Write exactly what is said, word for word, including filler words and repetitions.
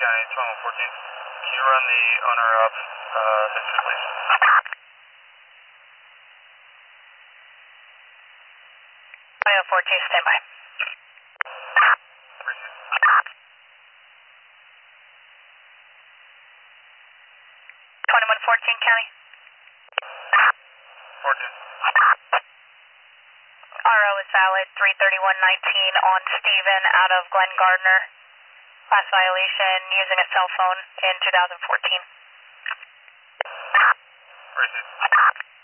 County, twenty-one fourteen. Can you run the owner up uh, history, please? twenty-one fourteen, stand by. twenty-one fourteen, County. fourteen. R O is valid, three thirty-one nineteen on Steven out of Glen Gardner. Last violation using a cell phone in two thousand fourteen. Received.